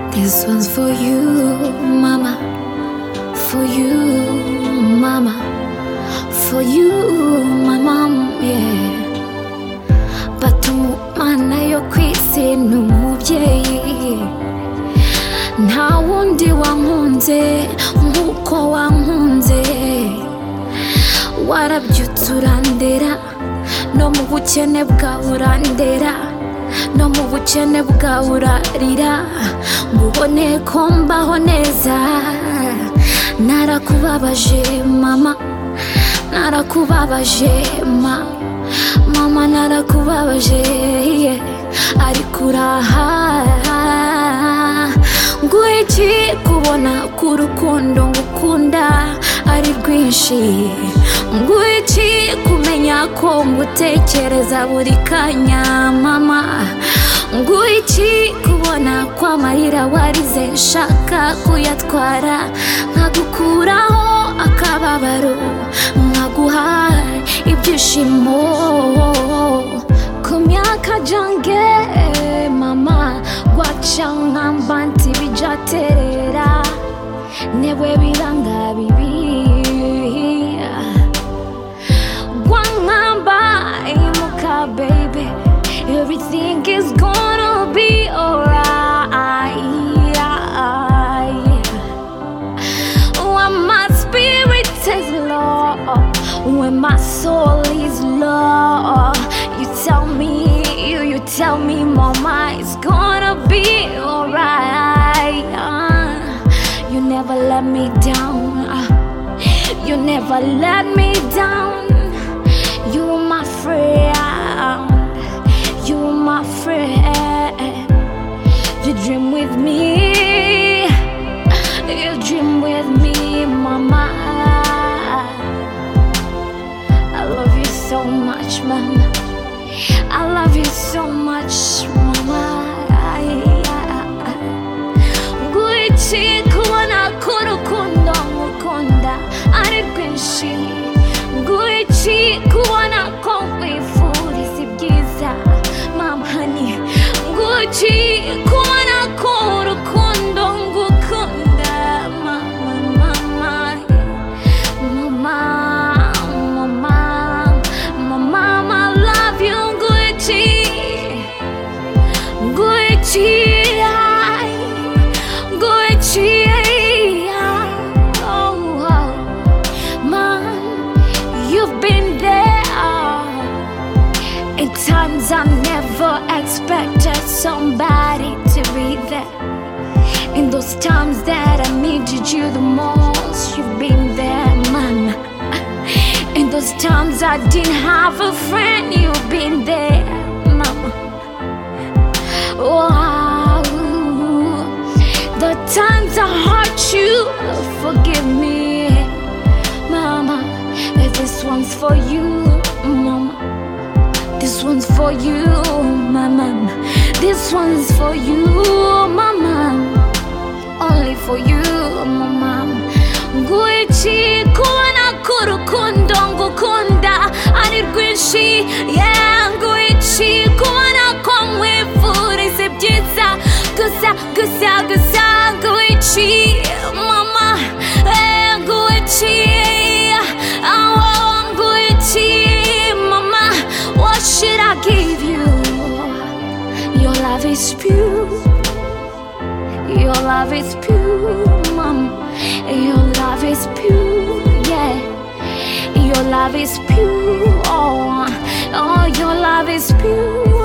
This one's for you, mama. For you, mama. For you, my mom, yeah. Batumana yo kwisi n'umubyeyi, nta wundi wankunze nk'uko wankunze. Warabyutse urandera, no mu bukene bwawe urandera, no mu bukene bwawe urarira, ngubone ko mbaho neza. Narakubabaje mama, narakubabaje mama, narakubabaje, yeah. Ariko uraha ngwiki kubona ko urukundo ngukunda ari rwinshi, ngwiki kumenya ko ngutekereza buri kanya mama, ngwiki kubona ko amarira warize nshaka kuyatwara, nkagukuraho akababaro, nkaguha ibyishimo. Ku myaka jange mama, gwaca nkamba ntibijaterera, newe biranga bibi, gwankamba imuka baby, everything is gonna be alright. When my spirit is low, when my soul is low, you tell me mama, it's gonna be alright. You never let me down, you never let me down. You're my friend, you're my friend. You dream with me, you dream with me mama. I love you so much mama, I love you so much mama. Ngwiki kubona ko urukundo ngukunda ari rwinshi, ngwiki kubona ko wifuriza ibyiza mama honey, ngwiki kubona ko urukundo ngukunda mama mama mama mama mama, I love you ngwiki ngwiki. You've been there in times I never expected somebody to be there. In those times that I needed you the most, you've been there, mama. In those times I didn't have a friend, you've been there, mama. Wow. The times I hurt you, forgive me, mama. This one's for you, mama. This one's for you, mama. This one's for you, mama. Only for you, mama. Ngwiki kubona ko urukundo ngukunda ari rwinshi, yeah. Ngwiki kubona ko nkwifuriza ibyiza gusa gusa gusa. Ngwiki mama, ngwiki. What should I give you? Your love is pure, your love is pure, mom. Your love is pure, yeah. Your love is pure, oh, your love is pure.